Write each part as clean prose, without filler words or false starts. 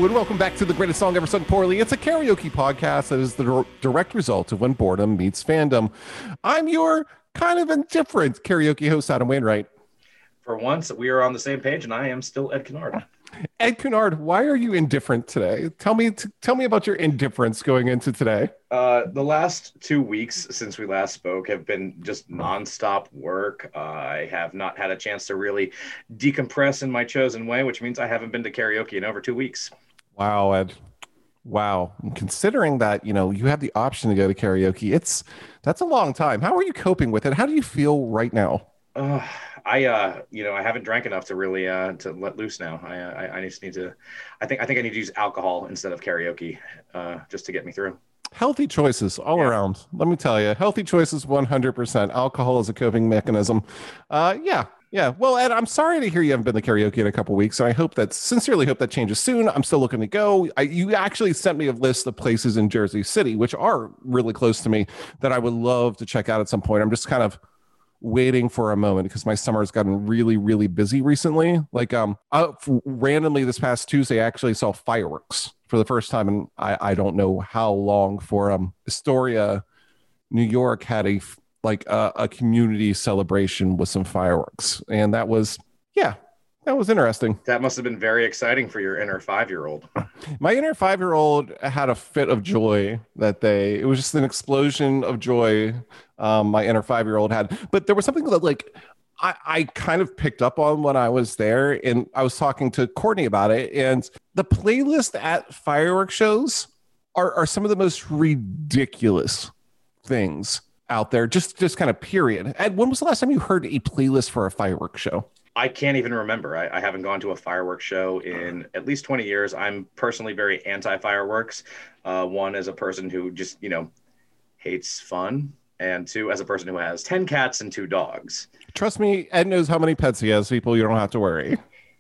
and welcome back to The Greatest Song Ever Sung Poorly. It's a karaoke podcast that is the direct result of when boredom meets fandom. I'm your kind of indifferent karaoke host, Adam Wainwright. For once, we are on the same page, and I am still Ed Kennard. Ed Kennard, why are you indifferent today? Tell me about your indifference going into today. The last 2 weeks since we last spoke have been just nonstop work. I have not had a chance to really decompress in my chosen way, which means I haven't been to karaoke in over 2 weeks. Wow, Ed. Wow. And considering that, you have the option to go to karaoke, that's a long time. How are you coping with it? How do you feel right now? I haven't drank enough to really to let loose now. I just need to. I think I need to use alcohol instead of karaoke, just to get me through. Healthy choices all around. Let me tell you, healthy choices 100%. Alcohol is a coping mechanism. Yeah. Well, Ed, I'm sorry to hear you haven't been to karaoke in a couple of weeks, and I sincerely hope that changes soon. I'm still looking to go. You actually sent me a list of places in Jersey City, which are really close to me, that I would love to check out at some point. I'm just kind of waiting for a moment because my summer has gotten really, really busy recently. Randomly this past Tuesday, I actually saw fireworks for the first time, and I don't know how long, for Astoria, New York had a community celebration with some fireworks, and that was interesting. That must have been very exciting for your inner 5-year-old. My inner 5-year-old had a fit of joy that day. It was just an explosion of joy. My inner 5-year-old had, but there was something that I kind of picked up on when I was there, and I was talking to Courtney about it, and the playlist at fireworks shows are some of the most ridiculous things out there, just kind of period. And when was the last time you heard a playlist for a fireworks show? I can't even remember. I haven't gone to a fireworks show in at least 20 years. I'm personally very anti-fireworks. One, as a person who just, hates fun. And two, as a person who has 10 cats and 2 dogs. Trust me, Ed knows how many pets he has, people. You don't have to worry.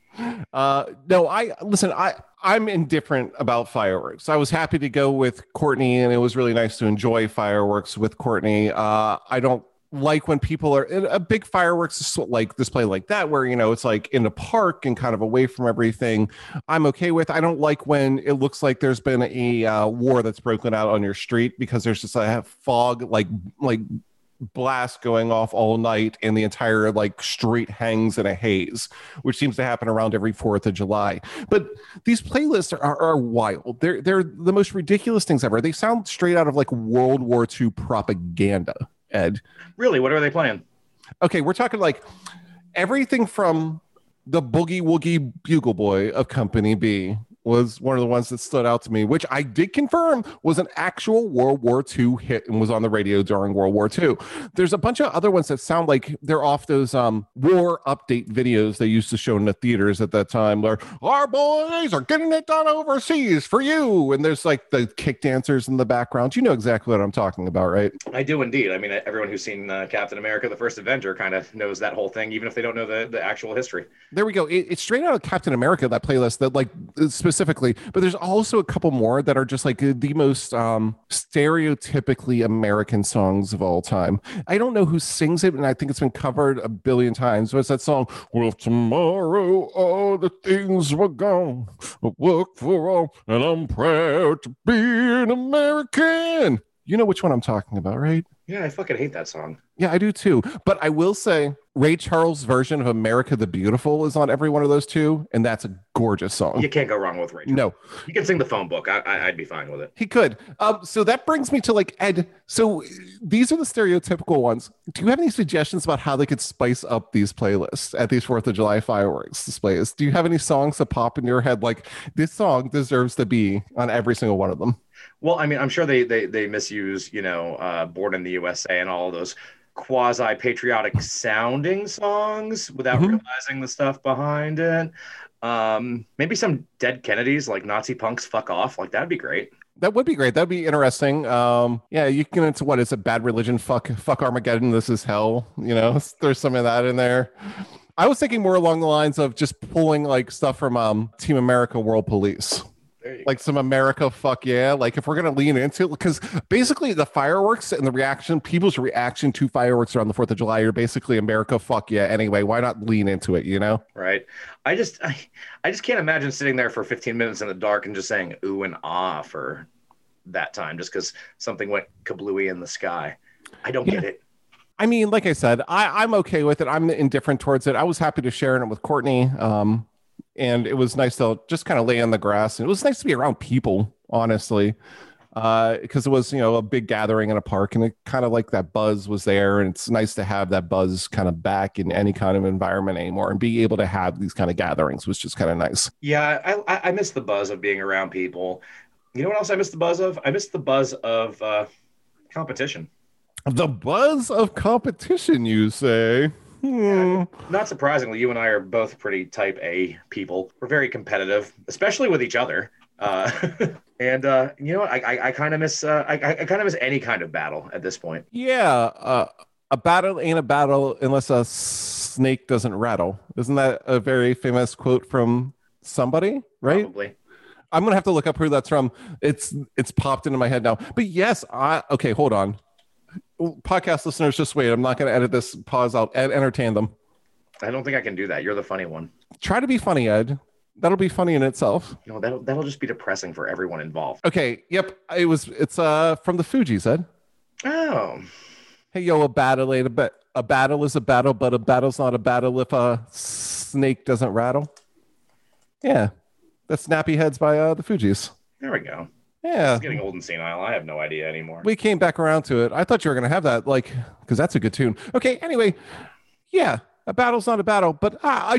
I'm indifferent about fireworks. I was happy to go with Courtney, and it was really nice to enjoy fireworks with Courtney. I don't like when people are in a big fireworks display like that, where it's like in a park and kind of away from everything. I'm okay with. I don't like when it looks like there's been a war that's broken out on your street because there's just a fog like blast going off all night, and the entire street hangs in a haze, which seems to happen around every 4th of July. But these playlists are wild. They're the most ridiculous things ever. They sound straight out of World War II propaganda. Ed, really? What are they playing? Okay, we're talking everything from the Boogie Woogie Bugle Boy of Company B was one of the ones that stood out to me, which I did confirm was an actual World War II hit and was on the radio during World War II. There's a bunch of other ones that sound like they're off those war update videos they used to show in the theaters at that time. Where our boys are getting it done overseas for you. And there's the kick dancers in the background. You know exactly what I'm talking about, right? I do indeed. I mean, everyone who's seen Captain America, the First Avenger kind of knows that whole thing, even if they don't know the actual history. There we go. It's straight out of Captain America, that playlist, that specifically, but there's also a couple more that are just the most stereotypically American songs of all time. I don't know who sings it, and I think it's been covered a billion times. What's that song? Well, tomorrow all the things were gone. I work for all, and I'm proud to be an American. You know which one I'm talking about, right? Yeah, I fucking hate that song. Yeah, I do too. But I will say Ray Charles' version of America the Beautiful is on every one of those too, and that's a gorgeous song. You can't go wrong with Ray Charles. No. You can sing the phone book. I'd be fine with it. He could. So that brings me to Ed. So these are the stereotypical ones. Do you have any suggestions about how they could spice up these playlists at these 4th of July fireworks displays? Do you have any songs that pop in your head this song deserves to be on every single one of them? Well, I mean, I'm sure they misuse, Born in the USA and all of those quasi-patriotic sounding songs without realizing the stuff behind it. Maybe some Dead Kennedys, like Nazi Punks Fuck Off. That'd be great. That would be great. That'd be interesting. Yeah, you can into what is a Bad Religion, fuck Armageddon, This Is Hell. There's some of that in there. I was thinking more along the lines of just pulling stuff from Team America World Police. There you like some America fuck yeah. Like if we're gonna lean into it, because basically the fireworks and the reaction, people's reaction to fireworks around the 4th of July are basically America fuck yeah anyway. Why not lean into it, you know? Right. I just can't imagine sitting there for 15 minutes in the dark and just saying ooh and ah for that time just because something went kablooey in the sky. I don't get it. I mean, like I said, I'm okay with it. I'm indifferent towards it. I was happy to share it with Courtney. And it was nice to just kind of lay on the grass. And it was nice to be around people, honestly, because it was, you know, a big gathering in a park, and it kind of like that buzz was there. And it's nice to have that buzz kind of back in any kind of environment anymore, and be able to have these kind of gatherings was just kind of nice. Yeah, I miss the buzz of being around people. You know what else I miss the buzz of? I miss the buzz of competition. The buzz of competition, you say? Not surprisingly, you and I are both pretty type A people. We're very competitive, especially with each other. And you know what? I kind of miss I kind of miss any kind of battle at this point. Yeah, a battle ain't a battle unless a snake doesn't rattle. Isn't that a very famous quote from somebody? Right? Probably. I'm gonna have to look up who that's from. It's popped into my head now. But yes, okay, hold on. Podcast listeners, just wait. I'm not going to edit this. Pause. I'll entertain them. I don't think I can do that. You're the funny one. Try to be funny, Ed. That'll be funny in itself. No, that'll just be depressing for everyone involved. Okay. Yep. It's from the Fugees, Ed. Oh. Hey, yo, a battle is a battle, but a battle's not a battle if a snake doesn't rattle. Yeah. That's Snappy Heads by the Fugees. There we go. Yeah. It's getting old and senile. I have no idea anymore. We came back around to it. I thought you were going to have that, like, because that's a good tune. Okay, anyway, yeah, a battle's not a battle, but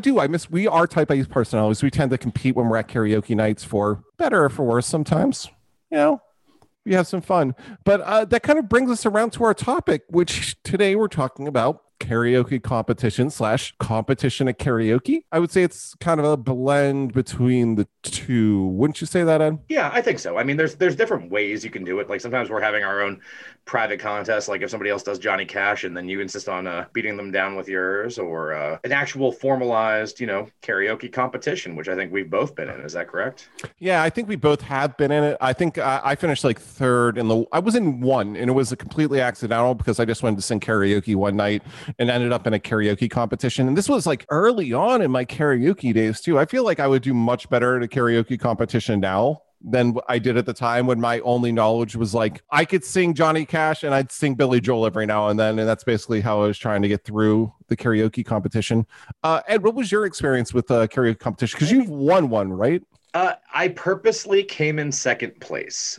we are type A personalities. We tend to compete when we're at karaoke nights for better or for worse sometimes. You know, we have some fun. But that kind of brings us around to our topic, which today we're talking about karaoke competition / competition at karaoke. I would say it's kind of a blend between the two. Wouldn't you say that, Ed? Yeah, I think so. I mean, there's different ways you can do it. Like sometimes we're having our own private contest, like if somebody else does Johnny Cash and then you insist on beating them down with yours, or an actual formalized, you know, karaoke competition, which I think we've both been in. Is that correct? Yeah, I think we both have been in it. I think I finished like third I was in one, and it was a completely accidental because I just wanted to sing karaoke one night and ended up in a karaoke competition. And this was like early on in my karaoke days too. I feel like I would do much better at a karaoke competition now than I did at the time, when my only knowledge was like I could sing Johnny Cash and I'd sing Billy Joel every now and then, and that's basically how I was trying to get through the karaoke competition. Ed, what was your experience with karaoke competition? Because you've won one, right? I purposely came in second place.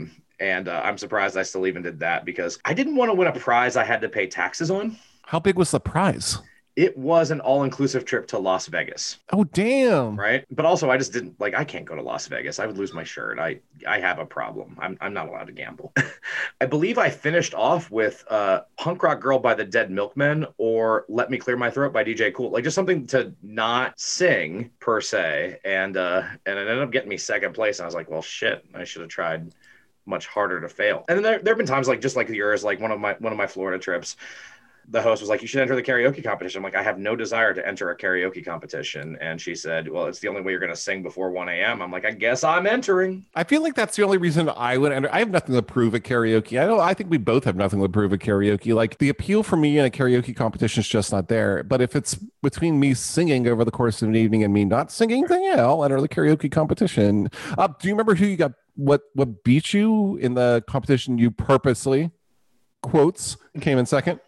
And I'm surprised I still even did that because I didn't want to win a prize I had to pay taxes on. How big was the prize? It was an all-inclusive trip to Las Vegas. Oh, damn. Right. But also I just didn't I can't go to Las Vegas. I would lose my shirt. I have a problem. I'm not allowed to gamble. I believe I finished off with Punk Rock Girl by the Dead Milkmen or Let Me Clear My Throat by DJ Kool. Like just something to not sing per se. And it ended up getting me second place. And I was like, well, shit, I should have tried much harder to fail. And then there have been times like just like yours, like one of my Florida trips. The host was like, you should enter the karaoke competition. I'm like, I have no desire to enter a karaoke competition. And she said, well, it's the only way you're going to sing before 1 a.m. I'm like, I guess I'm entering. I feel like that's the only reason I would enter. I have nothing to prove at karaoke. I think we both have nothing to prove at karaoke. Like the appeal for me in a karaoke competition is just not there. But if it's between me singing over the course of an evening and me not singing, then yeah, I'll enter the karaoke competition. Do you remember who you got? What beat you in the competition? You purposely, quotes, came in second?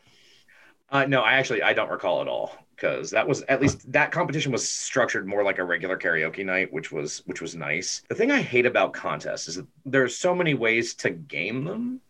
No, I don't recall at all, because that was, at least that competition was structured more like a regular karaoke night, which was nice. The thing I hate about contests is that there's so many ways to game them.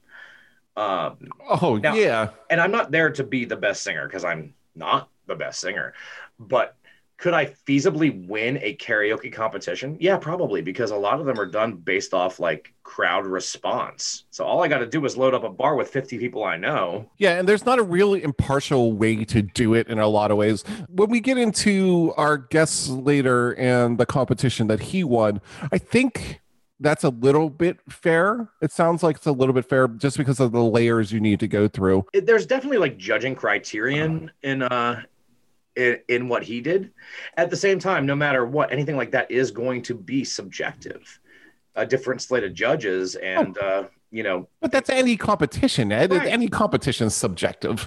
Yeah. And I'm not there to be the best singer because I'm not the best singer, but could I feasibly win a karaoke competition? Yeah, probably, because a lot of them are done based off like crowd response. So all I got to do is load up a bar with 50 people I know. Yeah, and there's not a really impartial way to do it in a lot of ways. When we get into our guests later and the competition that he won, I think that's a little bit fair. It sounds like it's a little bit fair just because of the layers you need to go through. There's definitely like judging criterion in what he did. At the same time, no matter what, anything like that is going to be subjective. a different slate of judges, and but that's any competition, Ed. Right. Any competition is subjective.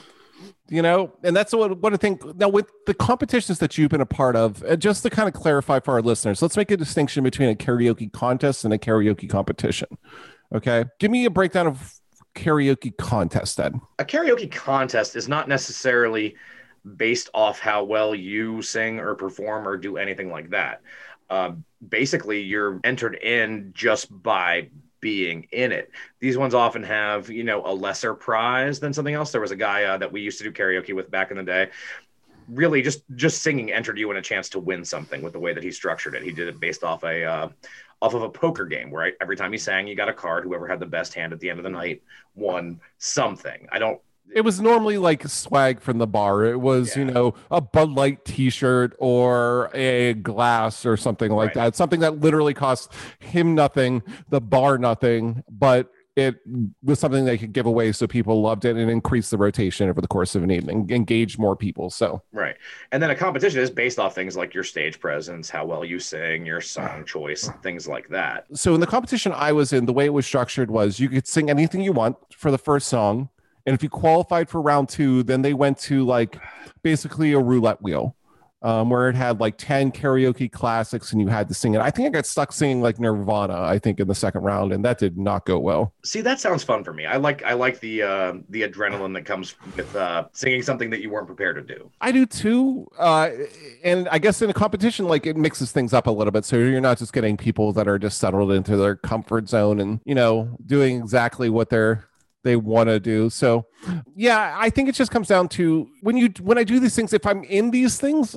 And that's what I think. Now, with the competitions that you've been a part of, just to kind of clarify for our listeners, let's make a distinction between a karaoke contest and a karaoke competition. Okay, give me a breakdown of karaoke contest, Ed. A karaoke contest is not necessarily based off how well you sing or perform or do anything like that. Basically, you're entered in just by being in it. These ones often have, a lesser prize than something else. There was a guy that we used to do karaoke with back in the day. Really, just singing entered you in a chance to win something with the way that he structured it. He did it based off of a poker game where every time he sang, you got a card. Whoever had the best hand at the end of the night won something. It was normally like swag from the bar. It was, a Bud Light t-shirt or a glass or something like that. Something that literally cost him nothing, the bar nothing, but it was something they could give away so people loved it and increase the rotation over the course of an evening, engage more people. So right. And then a competition is based off things like your stage presence, how well you sing, your song choice, things like that. So in the competition I was in, the way it was structured was you could sing anything you want for the first song. And if you qualified for round 2, then they went to like basically a roulette wheel where it had like 10 karaoke classics and you had to sing it. I think I got stuck singing like Nirvana, I think, in the second round, and that did not go well. See, that sounds fun for me. I like the adrenaline that comes with singing something that you weren't prepared to do. I do too. And I guess in a competition, like, it mixes things up a little bit. So you're not just getting people that are just settled into their comfort zone and, doing exactly what they want to do. So yeah, I think it just comes down to when I do these things, if I'm in these things,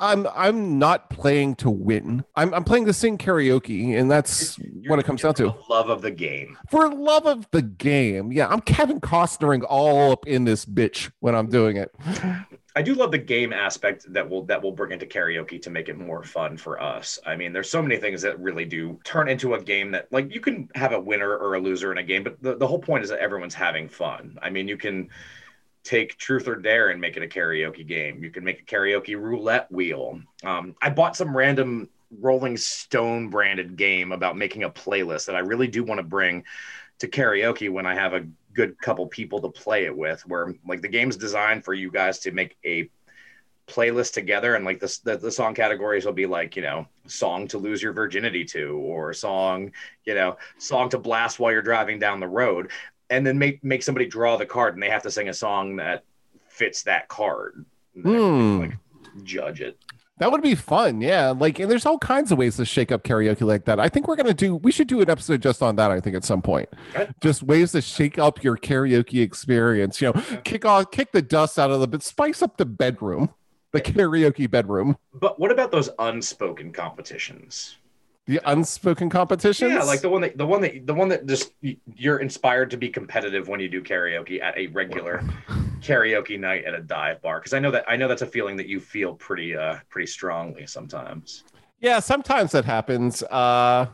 I'm not playing to win. I'm playing to sing karaoke, and that's what it comes down to. Love of the game. For love of the game. Yeah, I'm Kevin Costnering all up in this bitch when I'm doing it. I do love the game aspect that will bring into karaoke to make it more fun for us. I mean, there's so many things that really do turn into a game that, like, you can have a winner or a loser in a game, but the whole point is that everyone's having fun. I mean, you can take Truth or Dare and make it a karaoke game. You can make a karaoke roulette wheel. I bought some random Rolling Stone branded game about making a playlist that I really do want to bring to karaoke when I have a good couple people to play it with, where like the game's designed for you guys to make a playlist together, and like the song categories will be like, song to lose your virginity to, or song to blast while you're driving down the road, and then make somebody draw the card and they have to sing a song that fits that card. Like, judge it. That would be fun. Yeah. Like, and there's all kinds of ways to shake up karaoke like that. I think we should do an episode just on that, I think, at some point. Okay. Just ways to shake up your karaoke experience, kick the dust out of but spice up the bedroom, the karaoke bedroom. But what about those unspoken competitions? The unspoken competitions? Yeah, like the one that just you're inspired to be competitive when you do karaoke at a regular karaoke night at a dive bar. Because I know that's a feeling that you feel pretty strongly sometimes. Yeah, sometimes that happens. I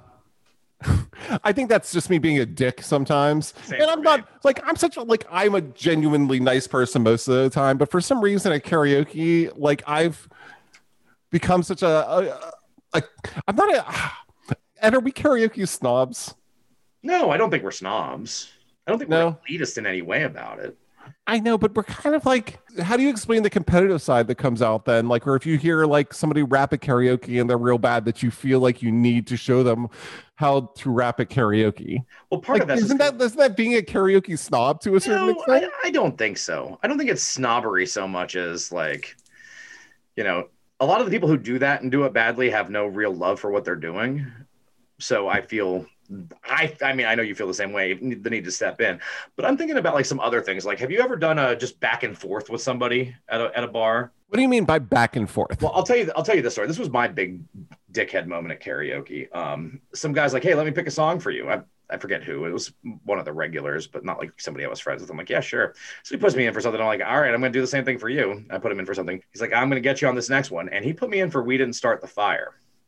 think that's just me being a dick sometimes. Same and I'm not like I'm a genuinely nice person most of the time, but for some reason at karaoke, like I've become such I'm not a. And are we karaoke snobs? No, I don't think we're snobs. I don't think we're elitist in any way about it. I know, but we're kind of like, how do you explain the competitive side that comes out then? Like, or if you hear like somebody rap at karaoke and they're real bad, that you feel like you need to show them how to rap at karaoke. Well, part of that isn't that being a karaoke snob to a certain extent? I don't think so. I don't think it's snobbery so much as like, a lot of the people who do that and do it badly have no real love for what they're doing. So I feel, I mean, I know you feel the same way, the need to step in, but I'm thinking about like some other things. Like, have you ever done just back and forth with somebody at a bar? What do you mean by back and forth? Well, I'll tell you this story. This was my big dickhead moment at karaoke. Some guy's like, hey, let me pick a song for you. I forget who. It was one of the regulars, but not like somebody I was friends with. I'm like, yeah, sure. So he puts me in for something. I'm like, all right, I'm going to do the same thing for you. I put him in for something. He's like, I'm going to get you on this next one. And he put me in for We Didn't Start the Fire.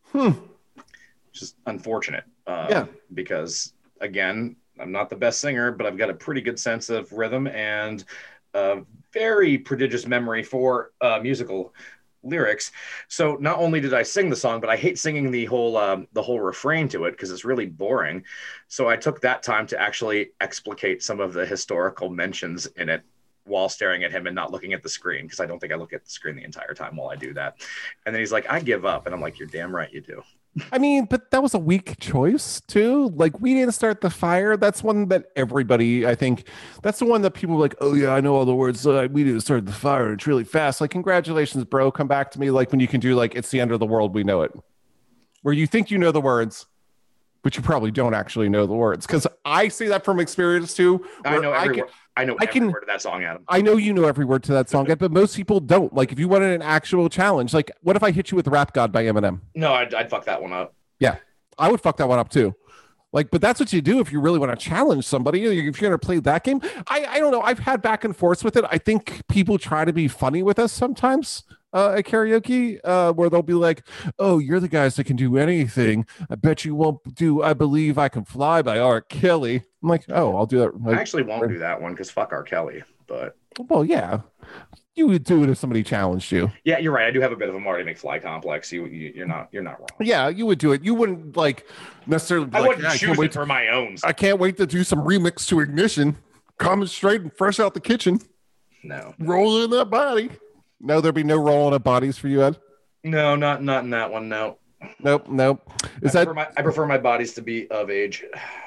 Which is unfortunate. Because, again, I'm not the best singer, but I've got a pretty good sense of rhythm and a very prodigious memory for musical lyrics. So not only did I sing the song, but I hate singing the whole refrain to it because it's really boring. So I took that time to actually explicate some of the historical mentions in it while staring at him and not looking at the screen, because I don't think I look at the screen the entire time while I do that. And then he's like, I give up. And I'm like, you're damn right you do. I mean, but that was a weak choice too. Like, we didn't start the fire. That's one that everybody, I think, that's the one that people are like, oh yeah, I know all the words. We didn't start the fire. It's really fast. Like, congratulations, bro. Come back to me. Like when you can do like, it's the end of the world. We know it. Where you think you know the words, but you probably don't actually know the words. Because I see that from experience too. I know every word. I know every word of that song, Adam. I know you know every word to that song, but most people don't. Like, if you wanted an actual challenge, like, what if I hit you with Rap God by Eminem? No, I'd fuck that one up. Yeah, I would fuck that one up too. Like, but that's what you do if you really want to challenge somebody. If you're going to play that game, I don't know. I've had back and forth with it. I think people try to be funny with us sometimes at karaoke, where they'll be like, oh, you're the guys that can do anything. I bet you won't do I Believe I Can Fly by R. Kelly. I'm like, oh, I'll do that. Like, I actually won't do that one because fuck R. Kelly. But well, yeah, you would do it if somebody challenged you. Yeah, you're right. I do have a bit of a Marty McFly complex. You're not wrong. Yeah, you would do it. You wouldn't like necessarily. I wouldn't choose it for my own. I can't wait to do some remix to Ignition, coming straight and fresh out the kitchen. No. Roll in that body. No, there'd be no rolling of bodies for you, Ed. No, not in that one. No. Nope. I prefer my bodies to be of age.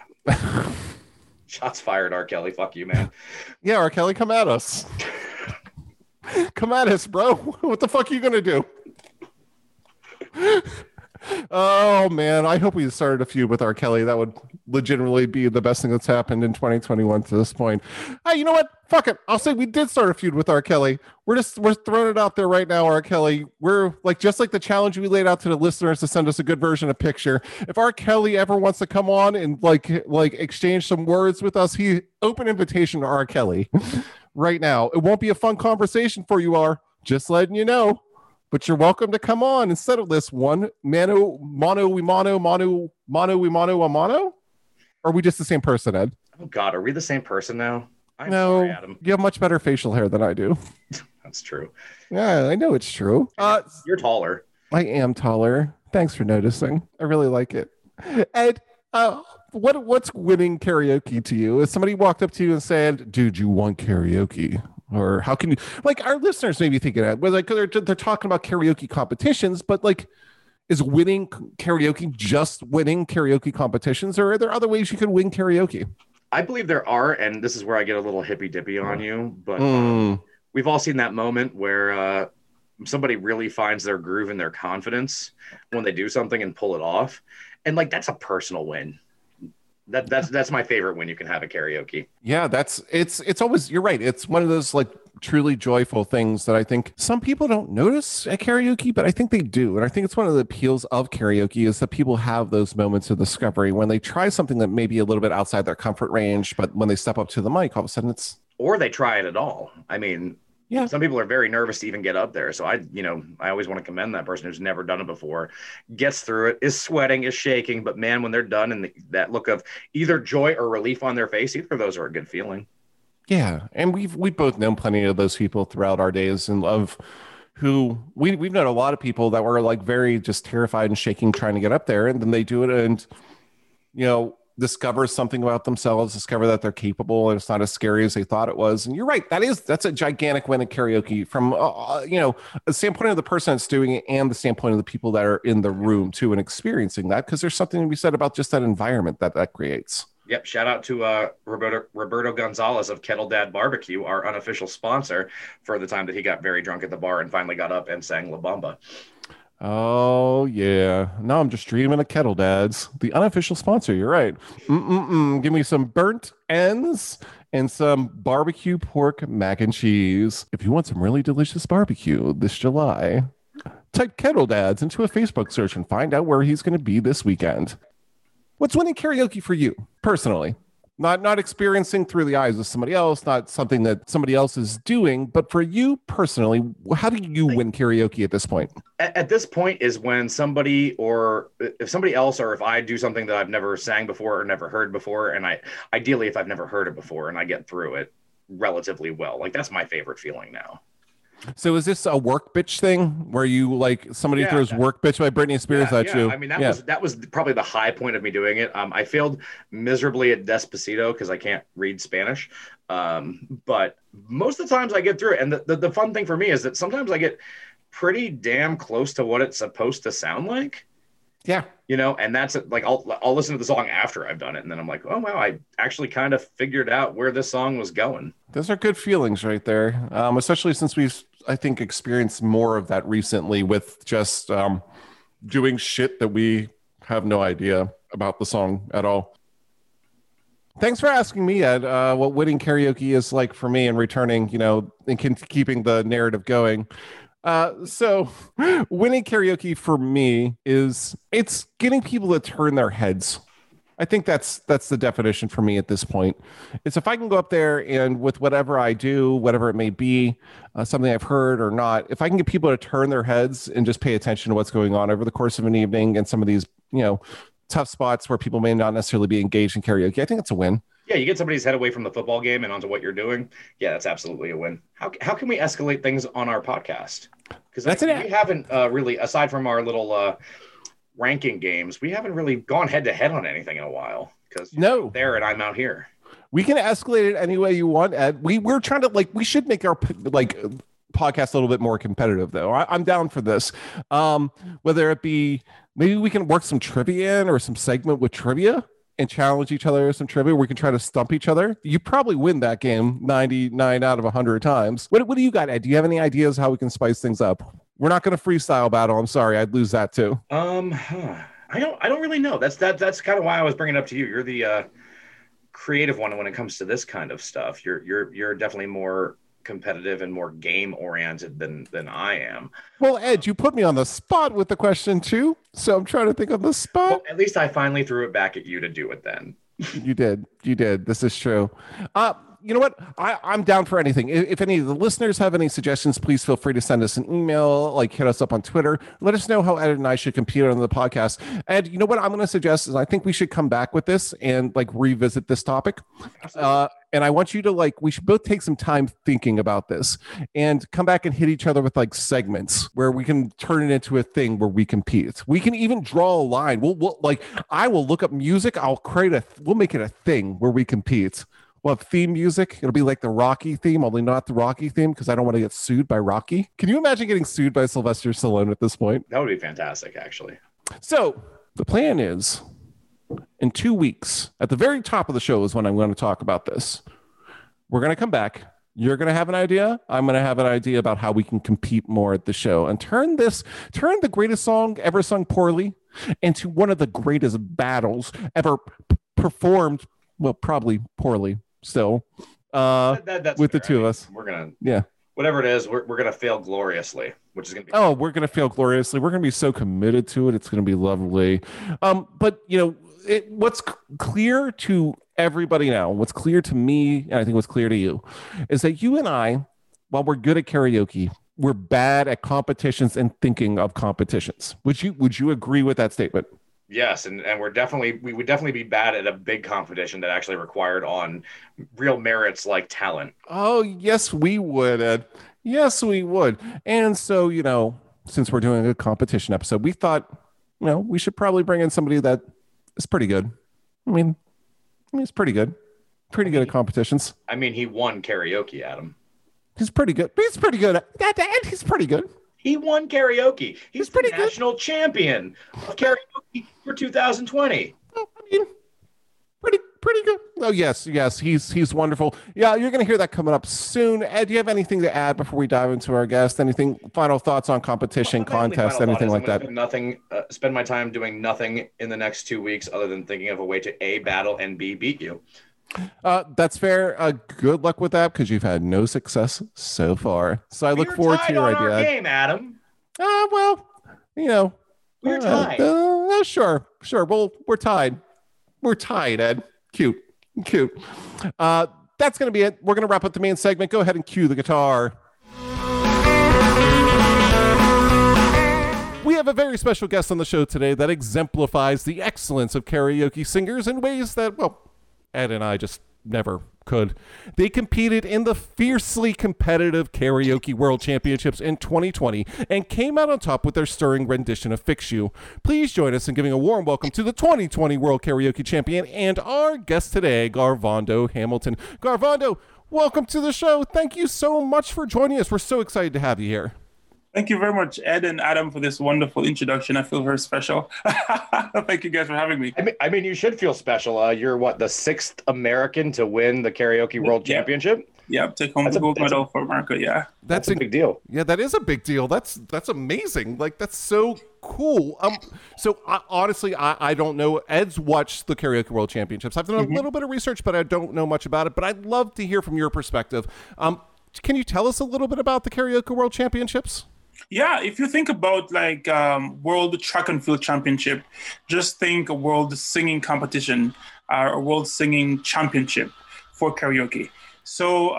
Shots fired, R. Kelly. Fuck you, man. Yeah, R. Kelly, come at us. Come at us, bro. What the fuck are you gonna do? Oh man, I hope we started a feud with R. Kelly. That would legitimately be the best thing that's happened in 2021 to this point. Hey, you know what? Fuck it. I'll say we did start a feud with R. Kelly. We're throwing it out there right now, R. Kelly. We're like, just like the challenge we laid out to the listeners to send us a good version of picture. If R. Kelly ever wants to come on and like exchange some words with us, open invitation to R. Kelly right now. It won't be a fun conversation for you, R. Just letting you know. But you're welcome to come on instead of this one. Mono. Or are we just the same person, Ed? Oh God, are we the same person now? I'm sorry, Adam. You have much better facial hair than I do. That's true. Yeah, I know it's true. You're taller. I am taller. Thanks for noticing. I really like it. Ed, what's winning karaoke to you? If somebody walked up to you and said, dude, you want karaoke? Or how can you, like, our listeners may be thinking that, well, like, they're talking about karaoke competitions, but like, is winning karaoke just winning karaoke competitions, or are there other ways you can win karaoke? I believe there are, and this is where I get a little hippy dippy on you, but we've all seen that moment where somebody really finds their groove and their confidence when they do something and pull it off, and like that's a personal win. That's my favorite when you can have a karaoke. Yeah, it's always, you're right. It's one of those like truly joyful things that I think some people don't notice at karaoke, but I think they do. And I think it's one of the appeals of karaoke is that people have those moments of discovery when they try something that may be a little bit outside their comfort range, but when they step up to the mic, all of a sudden or they try it at all. I mean, yeah, some people are very nervous to even get up there. So I always want to commend that person who's never done it before, gets through it, is sweating, is shaking. But man, when they're done and that look of either joy or relief on their face, either of those are a good feeling. Yeah. And we've both known plenty of those people throughout our days and love who we've known a lot of people that were like very just terrified and shaking trying to get up there. And then they do it and, discover something about themselves, discover that they're capable and it's not as scary as they thought it was. And you're right. That's a gigantic win at karaoke from, the standpoint of the person that's doing it and the standpoint of the people that are in the room too and experiencing that, because there's something to be said about just that environment that creates. Yep. Shout out to Roberto Gonzalez of Kettle Dad Barbecue, our unofficial sponsor, for the time that he got very drunk at the bar and finally got up and sang La Bamba. Oh, yeah. Now I'm just dreaming of Kettle Dads, the unofficial sponsor. You're right. Give me some burnt ends and some barbecue pork mac and cheese. If you want some really delicious barbecue this July, type Kettle Dads into a Facebook search and find out where he's going to be this weekend. What's winning karaoke for you personally? Not experiencing through the eyes of somebody else, not something that somebody else is doing, but for you personally, how do you win karaoke at this point? At this point is when somebody, or if somebody else, or if I do something that I've never sang before or never heard before, and ideally if I've never heard it before and I get through it relatively well, like that's my favorite feeling now. So is this a work bitch thing where you like somebody throws work bitch by Britney Spears at you? I mean, that was probably the high point of me doing it. I failed miserably at Despacito because I can't read Spanish. But most of the times I get through it. And the fun thing for me is that sometimes I get pretty damn close to what it's supposed to sound like. Yeah. And that's like, I'll listen to the song after I've done it. And then I'm like, oh, wow, I actually kind of figured out where this song was going. Those are good feelings right there. Especially since we've, I think, experienced more of that recently with just doing shit that we have no idea about the song at all. Thanks for asking me, Ed, what winning karaoke is like for me and returning, and keeping the narrative going. So winning karaoke for me it's getting people to turn their heads. I think that's the definition for me at this point. It's if I can go up there and with whatever I do, whatever it may be, something I've heard or not, if I can get people to turn their heads and just pay attention to what's going on over the course of an evening and some of these, tough spots where people may not necessarily be engaged in karaoke, I think it's a win. Yeah, you get somebody's head away from the football game and onto what you're doing. Yeah, that's absolutely a win. How can we escalate things on our podcast? Because we haven't really, aside from our little ranking games, we haven't really gone head to head on anything in a while. Because no, there and I'm out here. We can escalate it any way you want, Ed. We're trying to we should make our podcast a little bit more competitive, though. I'm down for this. Whether it be maybe we can work some trivia in or some segment with trivia and challenge each other with some trivia. We can try to stump each other. You probably win that game 99 out of 100 times. What do you got, Ed? Do you have any ideas how we can spice things up? We're not going to freestyle battle. I'm sorry, I'd lose that too. I don't really know. That's kind of why I was bringing it up to you. You're the creative one when it comes to this kind of stuff. You're definitely more competitive and more game oriented than I am. Well, Ed, you put me on the spot with the question too, so I'm trying to think on the spot. Well, at least I finally threw it back at you to do it then. You did. This is true. You know what? I'm down for anything. If any of the listeners have any suggestions, please feel free to send us an email, hit us up on Twitter. Let us know how Ed and I should compete on the podcast. Ed, you know what I'm going to suggest is I think we should come back with this and revisit this topic. And I want you to we should both take some time thinking about this and come back and hit each other with segments where we can turn it into a thing where we compete. We can even draw a line. I will look up music. We'll make it a thing where we compete. We'll have theme music. It'll be like the Rocky theme, only not the Rocky theme because I don't want to get sued by Rocky. Can you imagine getting sued by Sylvester Stallone at this point? That would be fantastic, actually. So the plan is in 2 weeks, at the very top of the show is when I'm going to talk about this. We're going to come back. You're going to have an idea. I'm going to have an idea about how we can compete more at the show and turn the greatest song ever sung poorly into one of the greatest battles ever performed. Well, probably poorly still. That's with the two of us. We're going to, whatever it is, we're going to fail gloriously, which is going to be. Oh, we're going to fail gloriously. We're going to be so committed to it. It's going to be lovely. But what's clear to everybody now, what's clear to me, and I think what's clear to you, is that you and I, while we're good at karaoke, we're bad at competitions and thinking of competitions. Would you agree with that statement? Yes, and we would definitely be bad at a big competition that actually required on real merits like talent. Oh, yes, we would, Ed. Yes, we would. And so, since we're doing a competition episode, we thought, we should probably bring in somebody that is pretty good. I mean, he's pretty good. Pretty good at competitions. I mean, he won karaoke, Adam. He's pretty good. He's pretty good. He's pretty good. He won karaoke. He's the national champion of karaoke for 2020. I mean, pretty good. Oh, yes. He's wonderful. Yeah, you're going to hear that coming up soon. Ed, do you have anything to add before we dive into our guest? Anything, final thoughts on competition, contest, anything like that? Spend my time doing nothing in the next 2 weeks other than thinking of a way to A, battle, and B, beat you. That's fair. Good luck with that because you've had no success so far. So I look forward to your idea. Our game, Adam. Well, we're tied. Sure. Well, we're tied. We're tied, Ed. Cute. That's gonna be it. We're gonna wrap up the main segment. Go ahead and cue the guitar. We have a very special guest on the show today that exemplifies the excellence of karaoke singers in ways that, well, Ed and I just never could. They competed in the fiercely competitive Karaoke World Championships in 2020 and came out on top with their stirring rendition of Fix You. Please join us in giving a warm welcome to the 2020 World Karaoke Champion and our guest today, Garvando Hamilton. Garvando, welcome to the show. Thank you so much for joining us. We're so excited to have you here. Thank you very much, Ed and Adam, for this wonderful introduction. I feel very special. Thank you guys for having me. I mean, you should feel special. You're the 6th American to win the Karaoke World Championship? Yep, take home the gold medal for America, yeah. That's a big deal. Yeah, that is a big deal. That's amazing. Like, that's so cool. So honestly, I don't know. Ed's watched the Karaoke World Championships. I've done a little bit of research, but I don't know much about it. But I'd love to hear from your perspective. Can you tell us a little bit about the Karaoke World Championships? Yeah, if you think about World Track and Field Championship, just think a World Singing Competition, a World Singing Championship for karaoke. So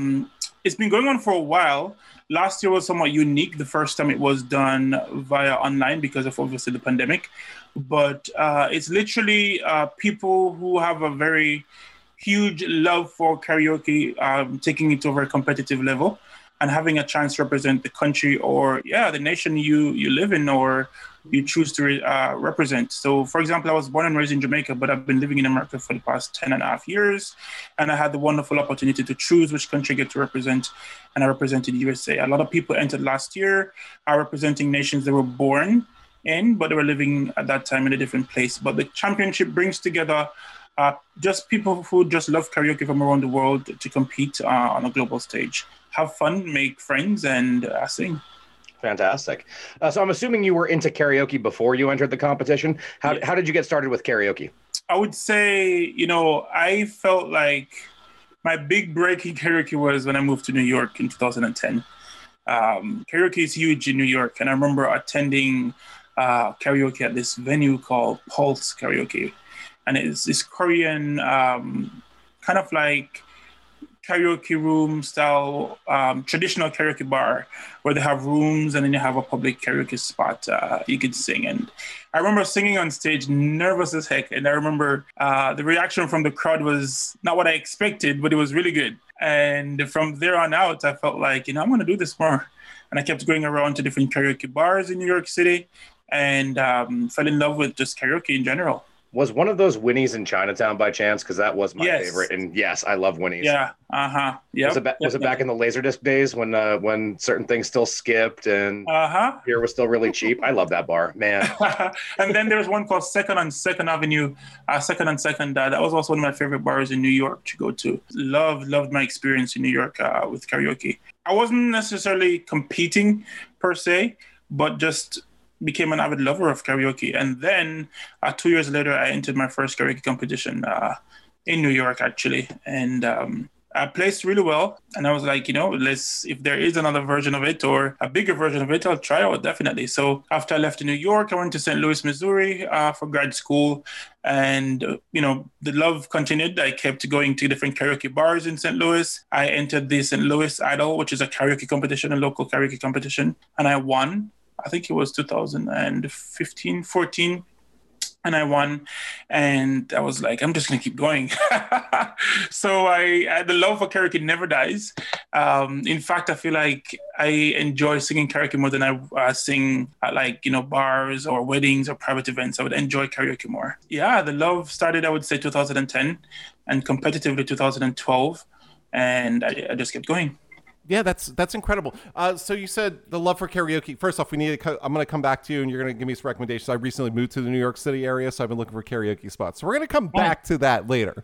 it's been going on for a while. Last year was somewhat unique. The first time it was done via online because of obviously the pandemic. But it's literally people who have a very huge love for karaoke, taking it to a very competitive level, and having a chance to represent the country or, the nation you live in or you choose to represent. So, for example, I was born and raised in Jamaica, but I've been living in America for the past 10 and a half years. And I had the wonderful opportunity to choose which country I get to represent. And I represented USA. A lot of people entered last year are representing nations they were born in, but they were living at that time in a different place. But the championship brings together just people who just love karaoke from around the world to compete on a global stage. Have fun, make friends, and sing. Fantastic. So I'm assuming you were into karaoke before you entered the competition. How did you get started with karaoke? I would say, I felt like my big break in karaoke was when I moved to New York in 2010. Karaoke is huge in New York, and I remember attending karaoke at this venue called Pulse Karaoke. And it's this Korean kind of like karaoke room style, traditional karaoke bar where they have rooms and then you have a public karaoke spot you could sing. And I remember singing on stage nervous as heck. And I remember the reaction from the crowd was not what I expected, but it was really good. And from there on out, I felt like, I'm going to do this more. And I kept going around to different karaoke bars in New York City and fell in love with just karaoke in general. Was one of those Winnie's in Chinatown by chance? Because that was my favorite. And yes, I love Winnie's. Yeah. Uh-huh. Yeah. Was it back in the Laserdisc days when certain things still skipped and beer was still really cheap? I love that bar, man. And then there was one called Second on Second Avenue, Second on Second. That was also one of my favorite bars in New York to go to. Loved my experience in New York with karaoke. I wasn't necessarily competing per se, but just became an avid lover of karaoke. And then 2 years later, I entered my first karaoke competition in New York, actually. And I placed really well. And I was like, if there is another version of it or a bigger version of it, I'll try out, definitely. So after I left New York, I went to St. Louis, Missouri for grad school. And, the love continued. I kept going to different karaoke bars in St. Louis. I entered the St. Louis Idol, which is a karaoke competition, a local karaoke competition. And I won. I think it was 2015, 14, and I won. And I was like, I'm just going to keep going. So the love for karaoke never dies. In fact, I feel like I enjoy singing karaoke more than I sing at bars or weddings or private events. I would enjoy karaoke more. Yeah, the love started, I would say, 2010 and competitively 2012. And I just kept going. Yeah, that's incredible. So you said the love for karaoke. First off, I'm going to come back to you, and you're going to give me some recommendations. I recently moved to the New York City area, so I've been looking for karaoke spots. So we're going to come back to that later.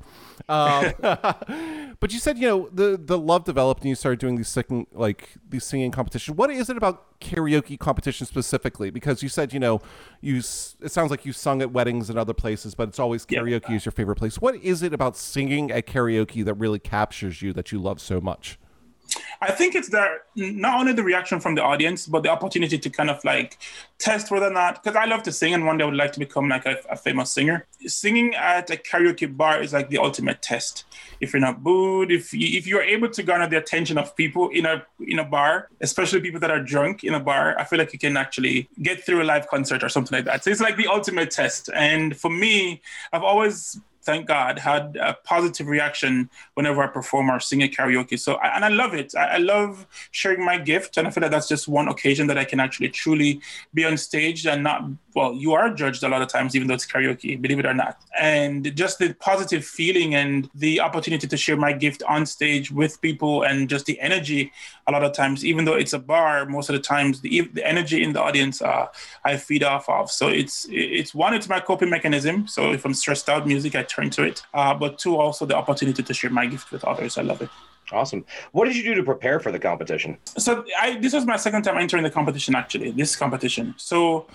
But you said the love developed, and you started doing these singing competitions. What is it about karaoke competition specifically? Because you said it sounds like you sung at weddings and other places, but it's always karaoke is your favorite place. What is it about singing at karaoke that really captures you that you love so much? I think it's not only the reaction from the audience, but the opportunity to kind of test whether or not, because I love to sing and one day I would like to become a famous singer. Singing at a karaoke bar is like the ultimate test. If you're not booed, if you're able to garner the attention of people in a bar, especially people that are drunk in a bar, I feel like you can actually get through a live concert or something like that. So it's like the ultimate test. And for me, I've always thank God, had a positive reaction whenever I perform or sing at karaoke. So, and I love it. I love sharing my gift. And I feel like that's just one occasion that I can actually truly be on stage and not, well, you are judged a lot of times, even though it's karaoke, believe it or not. And just the positive feeling and the opportunity to share my gift on stage with people and just the energy a lot of times, even though it's a bar, most of the times, the energy in the audience, I feed off of. So it's my coping mechanism. So if I'm stressed out, music, I turn to it. But two, also the opportunity to share my gift with others. I love it. Awesome. What did you do to prepare for the competition? So this was my second time entering the competition, actually, this competition. So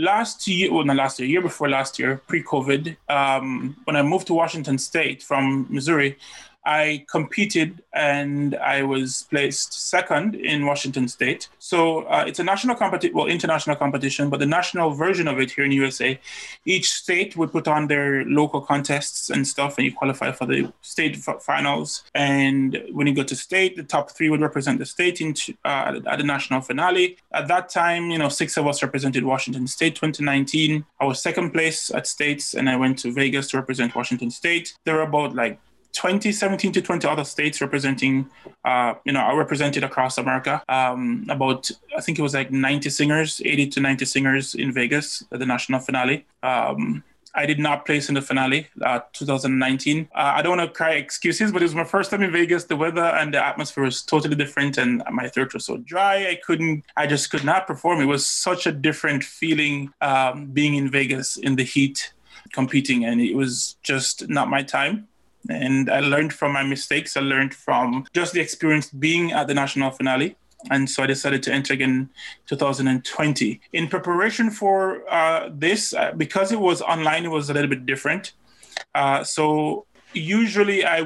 year before last year, pre-COVID, when I moved to Washington State from Missouri, I competed and I was placed second in Washington State. So it's a international competition, but the national version of it here in the USA, each state would put on their local contests and stuff, and you qualify for the state finals. And when you go to state, the top three would represent the state at the national finale. At that time, 6 of us represented Washington State 2019. I was second place at states, and I went to Vegas to represent Washington State. There were about 17 to 20 other states representing, are represented across America. About, I think it was 90 singers, 80 to 90 singers in Vegas at the national finale. I did not place in the finale, 2019. I don't want to cry excuses, but it was my first time in Vegas. The weather and the atmosphere was totally different, and my throat was so dry. I just could not perform. It was such a different feeling being in Vegas in the heat, competing, and it was just not my time. And I learned from my mistakes. I learned from just the experience being at the national finale. And so I decided to enter again 2020. In preparation for this, because it was online, it was a little bit different. So usually I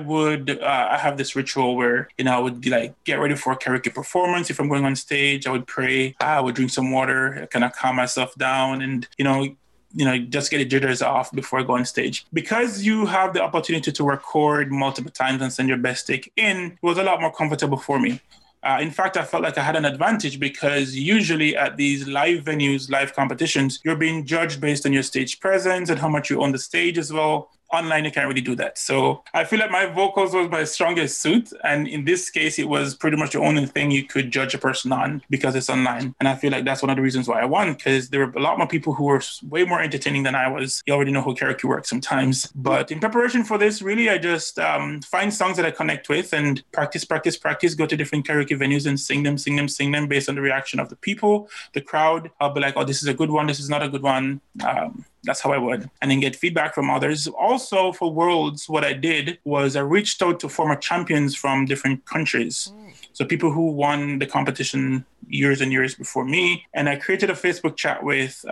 have this ritual where, I would get ready for a karaoke performance. If I'm going on stage, I would pray, I would drink some water, kind of calm myself down and, just get the jitters off before I go on stage. Because you have the opportunity to record multiple times and send your best take in, it was a lot more comfortable for me. In fact, I felt like I had an advantage because usually at these live venues, live competitions, you're being judged based on your stage presence and how much you own the stage as well. Online, you can't really do that. So I feel like my vocals was my strongest suit. And in this case, it was pretty much the only thing you could judge a person on because it's online. And I feel like that's one of the reasons why I won, because there were a lot more people who were way more entertaining than I was. You already know how karaoke works sometimes. But in preparation for this, really, I just find songs that I connect with and practice, go to different karaoke venues and sing them based on the reaction of the people, the crowd. I'll be like, oh, this is a good one. This is not a good one. That's how I would. And then get feedback from others. Also for Worlds, what I did was I reached out to former champions from different countries. So people who won the competition years and years before me. And I created a Facebook chat with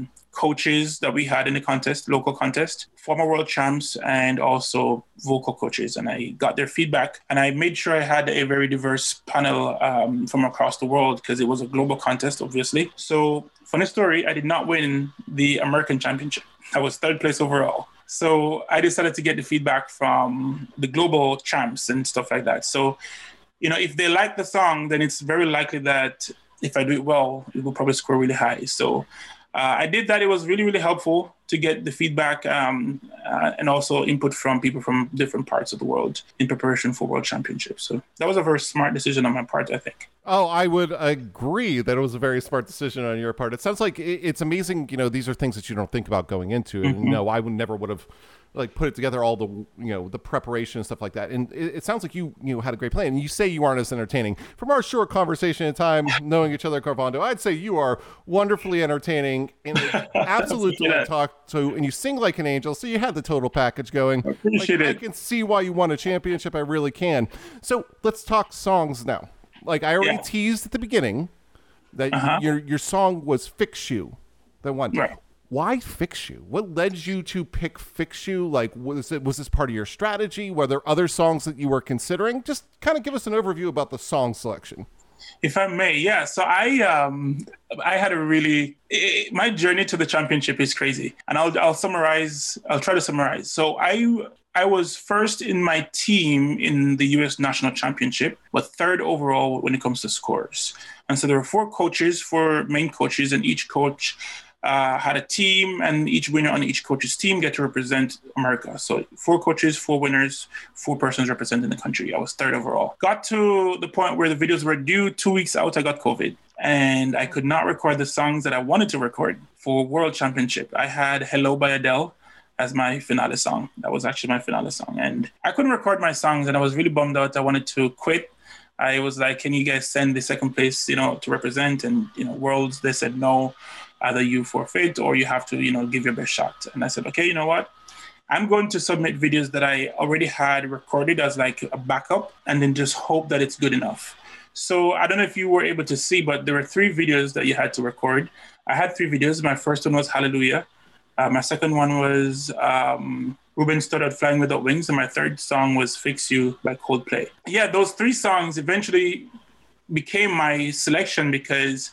coaches that we had in the contest, local contest, former world champs, and also vocal coaches. And I got their feedback. And I made sure I had a very diverse panel from across the world because it was a global contest, obviously. So funny story, I did not win the American Championship. I was third place overall. So I decided to get the feedback from the global champs and stuff like that. So, if they like the song, then it's very likely that if I do it well, it will probably score really high. So I did that. It was really, really helpful to get the feedback and also input from people from different parts of the world in preparation for World Championships. So that was a very smart decision on my part, I think. Oh, I would agree that it was a very smart decision on your part. It sounds like it's amazing. These are things that you don't think about going into. And, I never would have put it together, all the, the preparation and stuff like that. And it sounds like you had a great plan. And you say you aren't as entertaining. From our short conversation in time, knowing each other, Carvando, I'd say you are wonderfully entertaining and absolutely talk to, and you sing like an angel. So you had the total package going. I appreciate it. I can see why you won a championship. I really can. So let's talk songs now. I already teased at the beginning that your song was Fix You, that one. Right. Why Fix You? What led you to pick Fix You? Was this part of your strategy? Were there other songs that you were considering? Just kind of give us an overview about the song selection. If I may, yeah. So I had my journey to the championship is crazy, and I'll try to summarize. So I was first in my team in the U.S. National Championship, but third overall when it comes to scores. And so there were four main coaches, and each coach had a team, and each winner on each coach's team get to represent America. So 4 coaches, 4 winners, 4 persons representing the country. I was 3rd overall. Got to the point where the videos were due. 2 weeks out, I got COVID, and I could not record the songs that I wanted to record for World Championship. I had Hello by Adele as my finale song. That was actually my finale song. And I couldn't record my songs, and I was really bummed out. I wanted to quit. I was like, can you guys send the second place, to represent? And, Worlds, they said, no, either you forfeit or you have to, give your best shot. And I said, okay, you know what? I'm going to submit videos that I already had recorded as like a backup, and then just hope that it's good enough. So I don't know if you were able to see, but there were 3 videos that you had to record. I had 3 videos. My first one was Hallelujah. My second one was Ruben Studdard, Flying Without Wings. And my third song was Fix You by Coldplay. Yeah, those 3 songs eventually became my selection because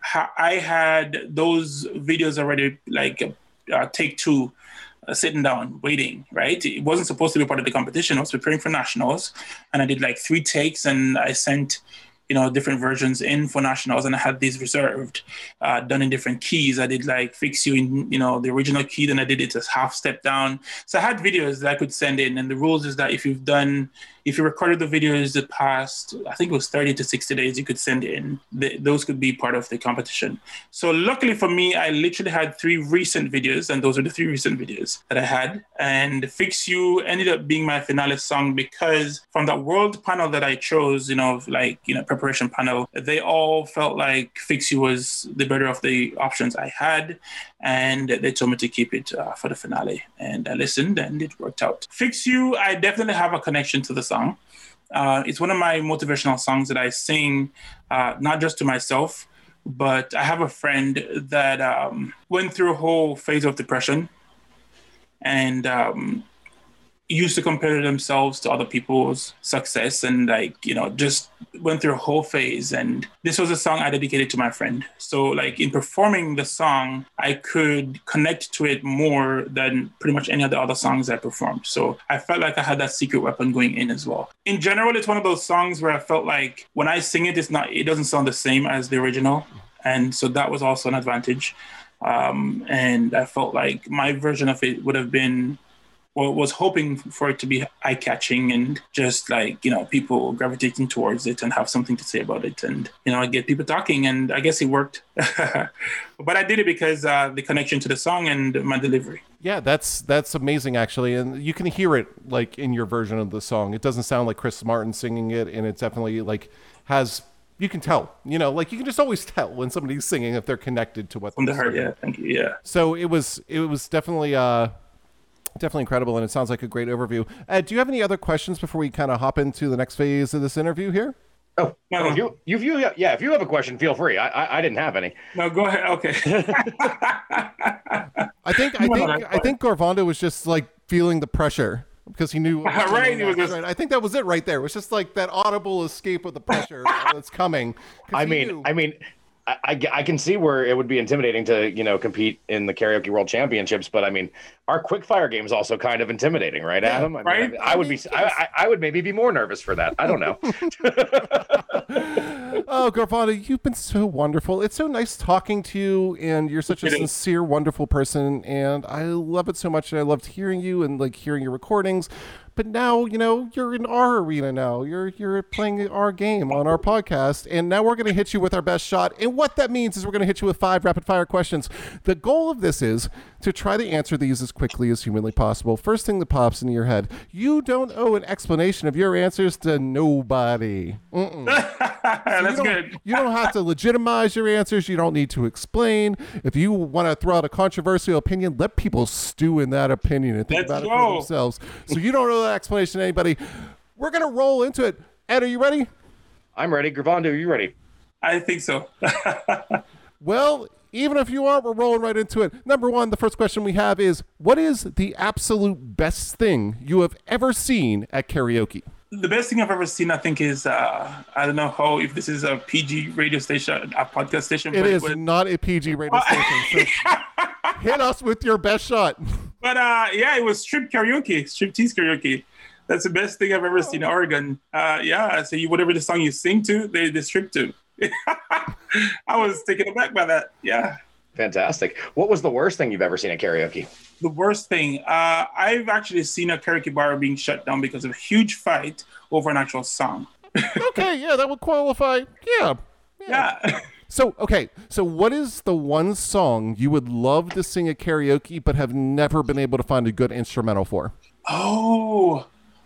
I had those videos already, like take 2, sitting down, waiting, right? It wasn't supposed to be part of the competition. I was preparing for nationals, and I did like 3 takes, and I sent different versions in for nationals, and I had these reserved, done in different keys. I did like Fix You in, the original key, then I did it as half step down. So I had videos that I could send in, and the rules is that if you recorded the videos the past, I think it was 30 to 60 days, you could send in. Those could be part of the competition. So luckily for me, I literally had 3 recent videos, and those are the 3 recent videos that I had. And Fix You ended up being my finale song because from that world panel that I chose, preparation panel, they all felt like Fix You was the better of the options I had, and they told me to keep it for the finale. And I listened, and it worked out. Fix You, I definitely have a connection to the song. It's one of my motivational songs that I sing, not just to myself, but I have a friend that went through a whole phase of depression, and used to compare themselves to other people's success, and just went through a whole phase. And this was a song I dedicated to my friend. So in performing the song, I could connect to it more than pretty much any of the other songs I performed. So I felt like I had that secret weapon going in as well. In general, it's one of those songs where I felt like when I sing it, it doesn't sound the same as the original. And so that was also an advantage. And I felt like my version of it would have been, was hoping for it to be eye-catching and just people gravitating towards it and have something to say about it, and get people talking. And I guess it worked. But I did it because the connection to the song and my delivery. Yeah, that's amazing, actually. And you can hear it in your version of the song. It doesn't sound like Chris Martin singing it, and it definitely has, you can tell, you can just always tell when somebody's singing if they're connected to what from the heart. Yeah, thank you. Yeah. So it was definitely incredible, and it sounds like a great overview. Do you have any other questions before we kind of hop into the next phase of this interview here? Oh, no. If you have a question, feel free. I didn't have any. No, go ahead. Okay. I think Garvando was just feeling the pressure because he knew. Right. He was just... right. I think that was it right there. It was just that audible escape of the pressure that's coming. I mean, I can see where it would be intimidating to, compete in the Karaoke World Championships, but I mean, our quick-fire game is also kind of intimidating, right, Adam? Right? I would maybe be more nervous for that. I don't know. Oh, Garvando, you've been so wonderful. It's so nice talking to you, and you're such a sincere, wonderful person, and I love it so much, and I loved hearing you and hearing your recordings. But now, you're in our arena now. You're playing our game on our podcast. And now we're going to hit you with our best shot. And what that means is we're going to hit you with 5 rapid fire questions. The goal of this is to try to answer these as quickly as humanly possible. First thing that pops into your head. You don't owe an explanation of your answers to nobody. That's good. You don't have to legitimize your answers. You don't need to explain. If you want to throw out a controversial opinion, let people stew in that opinion and think about it for themselves. So you don't owe that explanation to anybody. We're going to roll into it. Ed, are you ready? I'm ready. Garvando, are you ready? I think so. Well, even if you aren't, we're rolling right into it. Number 1, the first question we have is, what is the absolute best thing you have ever seen at karaoke? The best thing I've ever seen, I think, is, I don't know if this is a PG radio station, a podcast station. It is not a PG radio station. So hit us with your best shot. But it was striptease karaoke. That's the best thing I've ever seen in Oregon. So whatever the song you sing to, they strip to. I was taken aback by that. Yeah. Fantastic. What was the worst thing you've ever seen at karaoke? The worst thing, I've actually seen a karaoke bar being shut down because of a huge fight over an actual song. Okay, yeah, that would qualify. Yeah. Yeah. So what is the one song you would love to sing at karaoke but have never been able to find a good instrumental for? Oh,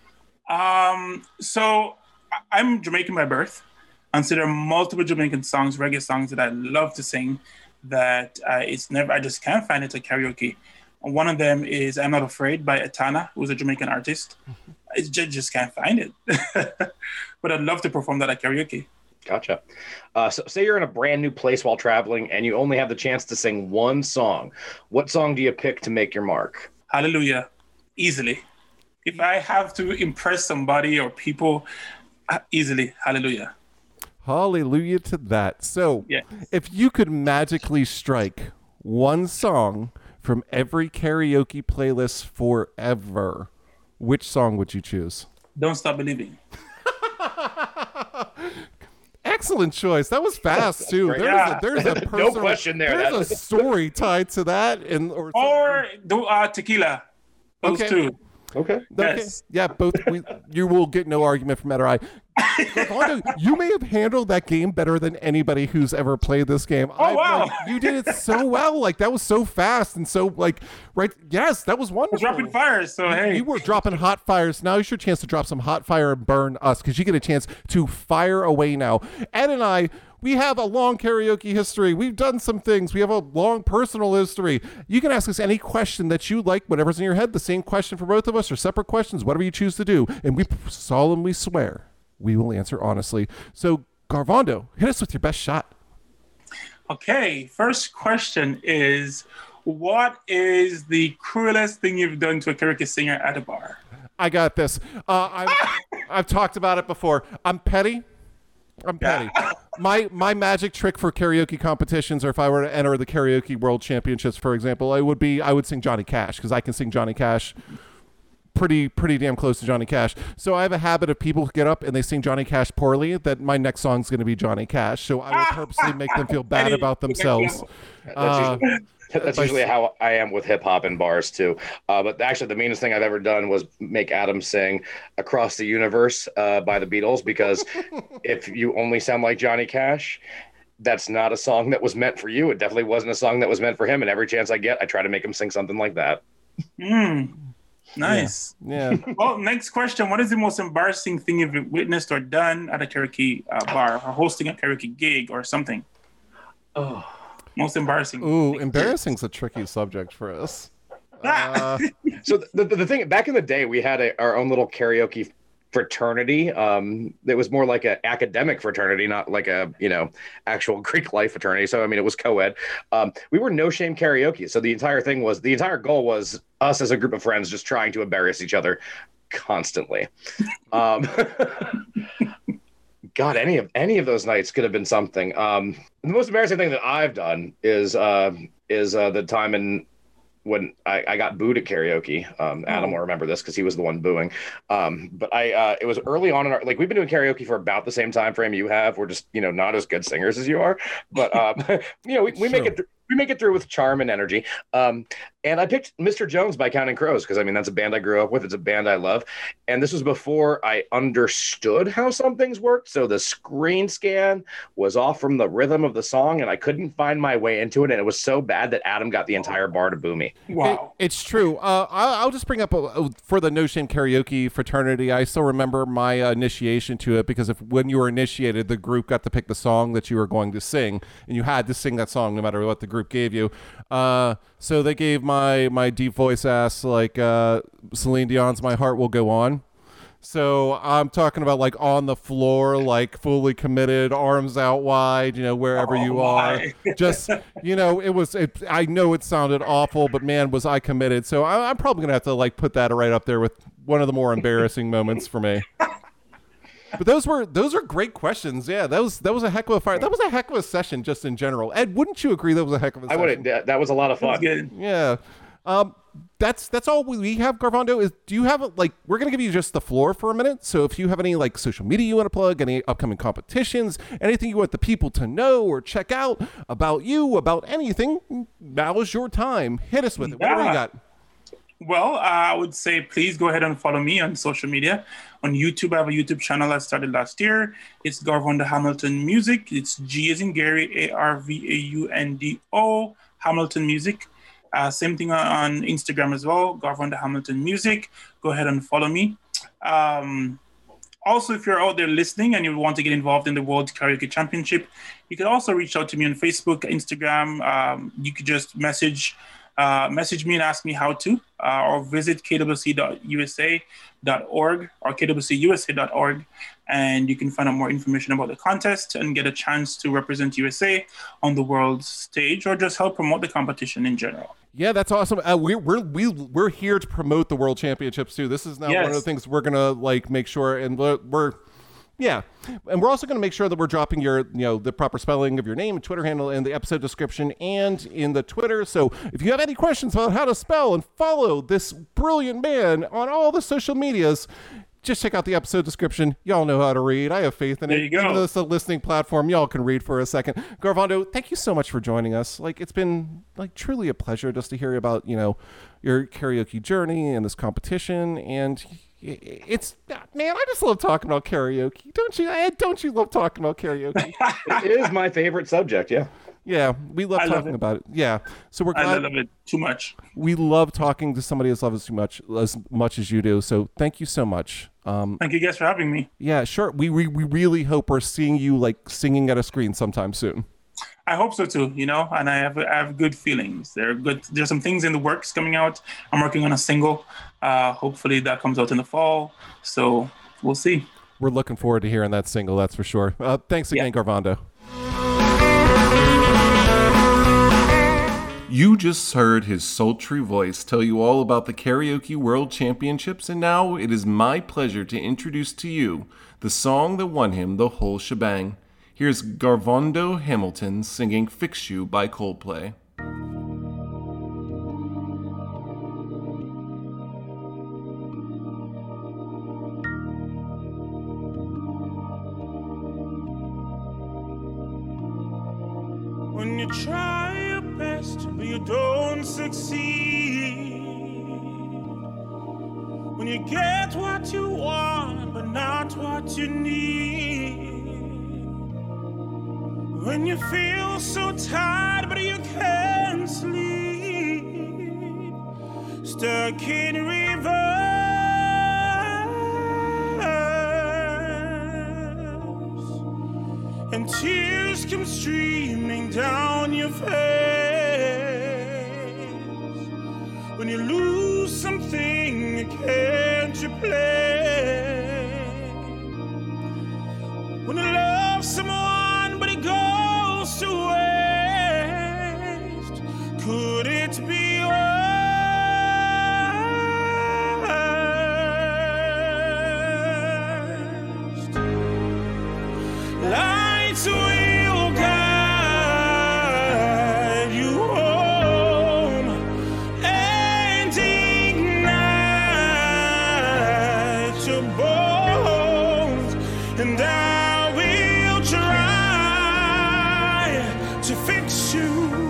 so I'm Jamaican by birth, and so there are multiple Jamaican songs, reggae songs that I love to sing that I just can't find it at karaoke. And one of them is I'm Not Afraid by Etana, who's a Jamaican artist. I just can't find it. But I'd love to perform that at karaoke. Gotcha. So say you're in a brand new place while traveling and you only have the chance to sing one song. What song do you pick to make your mark? Hallelujah. Easily. If I have to impress somebody or people, easily, hallelujah. Hallelujah to that. So Yeah. if you could magically strike one song from every karaoke playlist forever, which song would you choose? Don't Stop Believing. Excellent choice. That was fast too. Yeah. There's a personal, No question there. There's a story tied to that, Or Tequila. Those Okay. two. Okay. Yes. Yeah, both. You will get no argument from Ed or I. Garvando, you may have handled that game better than anybody who's ever played this game. Wow. You did it so well. Like, that was so fast and so, like, right. Yes, that was wonderful. Rapid fire, so hey. You were dropping hot fires. Now is your chance to drop some hot fire and burn us, because you get a chance to fire away now. Ed and I, we have a long karaoke history. We've done some things. We have a long personal history. You can ask us any question that you like, whatever's in your head, the same question for both of us or separate questions, whatever you choose to do. And we solemnly swear we will answer honestly. So, Garvando, hit us with your best shot. Okay, first question is, what is the cruelest thing you've done to a karaoke singer at a bar? I got this. I've talked about it before. I'm petty. My magic trick for karaoke competitions, or if I were to enter the karaoke world championships, for example, I would sing Johnny Cash, because I can sing Johnny Cash pretty damn close to Johnny Cash. So I have a habit of people who get up and they sing Johnny Cash poorly, that my next song's going to be Johnny Cash. So I will purposely make them feel bad about themselves. That's usually how I am with hip hop and bars too. But actually, the meanest thing I've ever done was make Adam sing "Across the Universe" by the Beatles, because if you only sound like Johnny Cash, that's not a song that was meant for you. It definitely wasn't a song that was meant for him. And every chance I get, I try to make him sing something like that. Nice. Yeah. Well, next question. What is the most embarrassing thing you've witnessed or done at a karaoke bar, or hosting a karaoke gig or something? Oh, Most embarrassing. Ooh, embarrassing's a tricky subject for us. So the thing, back in the day, we had our own little karaoke fraternity. It was more like an academic fraternity, not like a actual Greek life fraternity. So I mean, it was co-ed. We were No Shame Karaoke. So the entire goal was us as a group of friends just trying to embarrass each other constantly. God, any of those nights could have been something. The most embarrassing thing that I've done is the time when I got booed at karaoke. Adam will remember this because he was the one booing. But it was early on in our, like, we've been doing karaoke for about the same time frame you have. We're just, not as good singers as you are, but we make it through with charm and energy. And I picked Mr. Jones by Counting Crows because, I mean, that's a band I grew up with. It's a band I love. And this was before I understood how some things worked. So the screen scan was off from the rhythm of the song, and I couldn't find my way into it. And it was so bad that Adam got the entire bar to boo me. Wow. It's true. I'll just bring up for the No Shame Karaoke fraternity, I still remember my initiation to it, because when you were initiated, the group got to pick the song that you were going to sing, and you had to sing that song no matter what the group gave you. So they gave my deep voice ass, like, Celine Dion's "My Heart Will Go On." So I'm talking about, like, on the floor, like, fully committed, arms out wide, wherever you are. Just, I know it sounded awful, but man, was I committed. So I'm probably going to have to, like, put that right up there with one of the more embarrassing moments for me. But those are great questions. Yeah, that was a heck of a fire. That was a heck of a session just in general. Ed, wouldn't you agree that was a heck of a session? I would. That was a lot of fun. Good. Yeah. that's all we have, Garvando. Is do you have like we're gonna give you just the floor for a minute. So if you have any like social media you want to plug, any upcoming competitions, anything you want the people to know or check out about you, about anything, now is your time. Hit us with it. What do you got? Well, I would say please go ahead and follow me on social media. On YouTube, I have a YouTube channel I started last year. It's Garvando Hamilton Music. It's G as in Gary, ARVAUNDO, Hamilton Music. Same thing on Instagram as well, Garvando Hamilton Music. Go ahead and follow me. Also, if you're out there listening and you want to get involved in the World Karaoke Championship, you can also reach out to me on Facebook, Instagram. You could just message me and ask me how to, or visit kwc.usa.org or kwcusa.org, and you can find out more information about the contest and get a chance to represent USA on the world stage, or just help promote the competition in general. Yeah, that's awesome. We're here to promote the World Championships too. This is now one of the things we're gonna like make sure, and we're. Yeah, and we're also going to make sure that we're dropping your, the proper spelling of your name and Twitter handle in the episode description and in the Twitter. So if you have any questions about how to spell and follow this brilliant man on all the social medias, just check out the episode description. Y'all know how to read. I have faith in it. There you go. Even though it's a listening platform, y'all can read for a second. Garvando, thank you so much for joining us. Like, it's been like truly a pleasure just to hear about, your karaoke journey and this competition. And it's, man, I just love talking about karaoke. Don't you, Ed? Don't you love talking about karaoke? It is my favorite subject. Yeah. Yeah, we love talking about it. Yeah, so we're glad. I love it too much. We love talking to somebody who loves us as much as you do. So thank you so much. Thank you guys for having me. Yeah, sure. We really hope we're seeing you like singing at a screen sometime soon. I hope so too. And I have good feelings. There's some things in the works coming out. I'm working on a single. Hopefully that comes out in the fall. So we'll see. We're looking forward to hearing that single. That's for sure. Thanks again, Garvando. You just heard his sultry voice tell you all about the Karaoke World Championships, and now it is my pleasure to introduce to you the song that won him the whole shebang. Here's Garvando Hamilton singing Fix You by Coldplay. When you try your best, but you don't succeed. When you get what you want, but not what you need. When you feel so tired, but you can't sleep. Stuck in reverse. And tears come streaming down your face when you lose something you can't replace. When you love someone but it goes to waste, could it be worse? Lights will guide you home and ignite your bones, and I will try to fix you.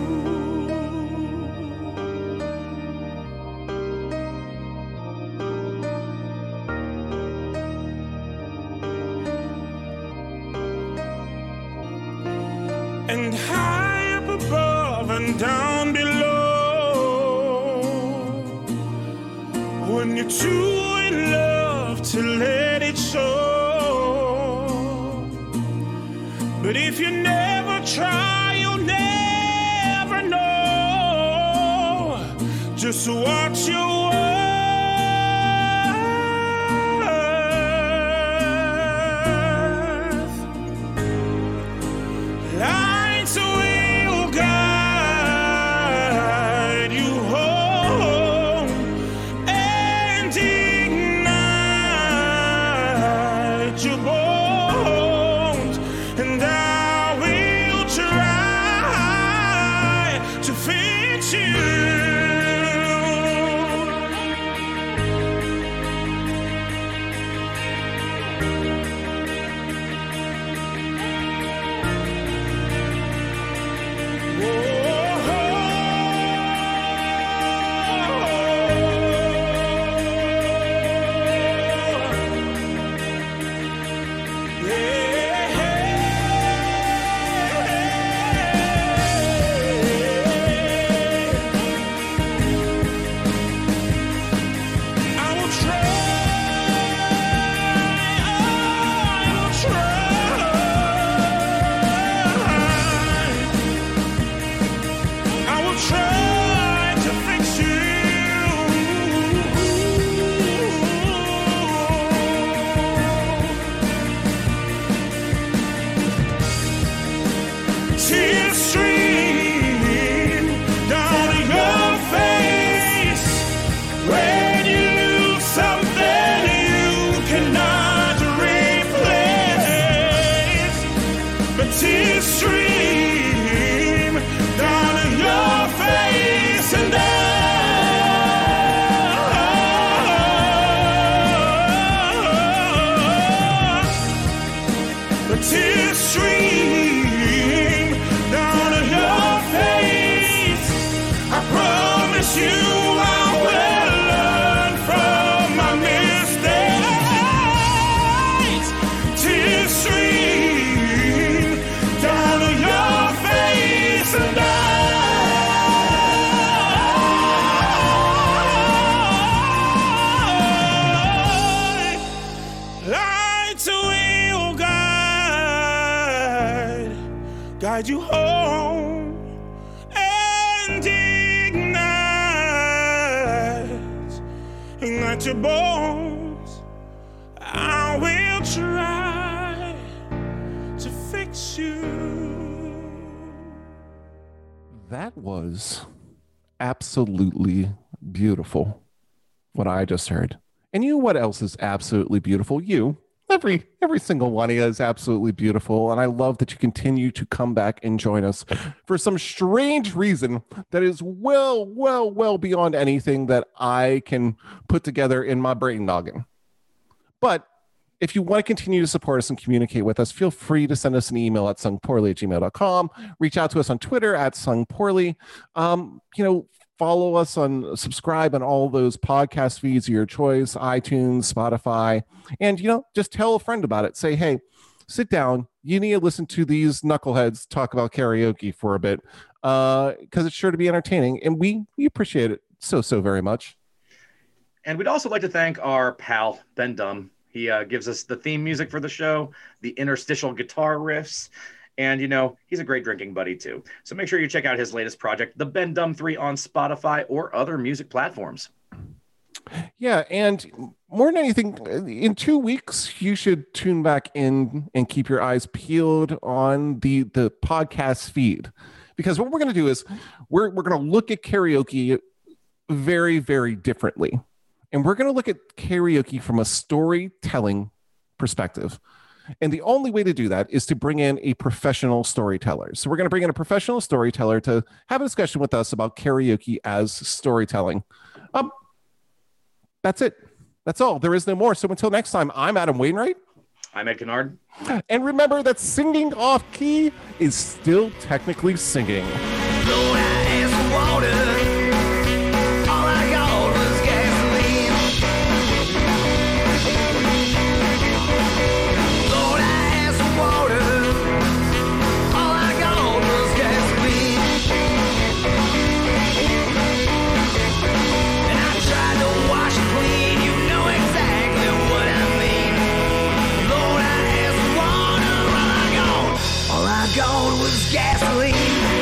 And high up above and down below, when you're too in love to let it show. But if you never try, you'll never know just what you want. Lights will guide you home and ignite your bones, and I will try to fix you. you, I will learn from my mistakes. Tears stream down your face, and I like to will guide you home and ignite your bones. I will try to fix you. That was absolutely beautiful, what I just heard. And you know what else is absolutely beautiful? You. Every single one of you is absolutely beautiful. And I love that you continue to come back and join us for some strange reason that is well beyond anything that I can put together in my brain noggin. But if you want to continue to support us and communicate with us, feel free to send us an email at sungpoorly@gmail.com. Reach out to us on Twitter at sungpoorly. Follow us subscribe on all those podcast feeds of your choice, iTunes, Spotify, and, just tell a friend about it. Say, hey, sit down. You need to listen to these knuckleheads talk about karaoke for a bit, because it's sure to be entertaining, and we appreciate it so very much. And we'd also like to thank our pal, Ben Dumb. He gives us the theme music for the show, the interstitial guitar riffs, and, he's a great drinking buddy, too. So make sure you check out his latest project, The Ben Dumb 3, on Spotify or other music platforms. Yeah, and more than anything, in 2 weeks, you should tune back in and keep your eyes peeled on the podcast feed. Because what we're going to do is we're going to look at karaoke very, very differently. And we're going to look at karaoke from a storytelling perspective. And the only way to do that is to bring in a professional storyteller. So we're going to bring in a professional storyteller to have a discussion with us about karaoke as storytelling. That's it. That's all. There is no more. So until next time, I'm Adam Wainwright. I'm Ed Kennard. And remember that singing off key is still technically singing. Lord, I asked for water. All I got was gasoline. Lord, I asked for water. All I got was gasoline. And I tried to wash it clean. You know exactly what I mean. Lord, I asked for water. All I got was gasoline.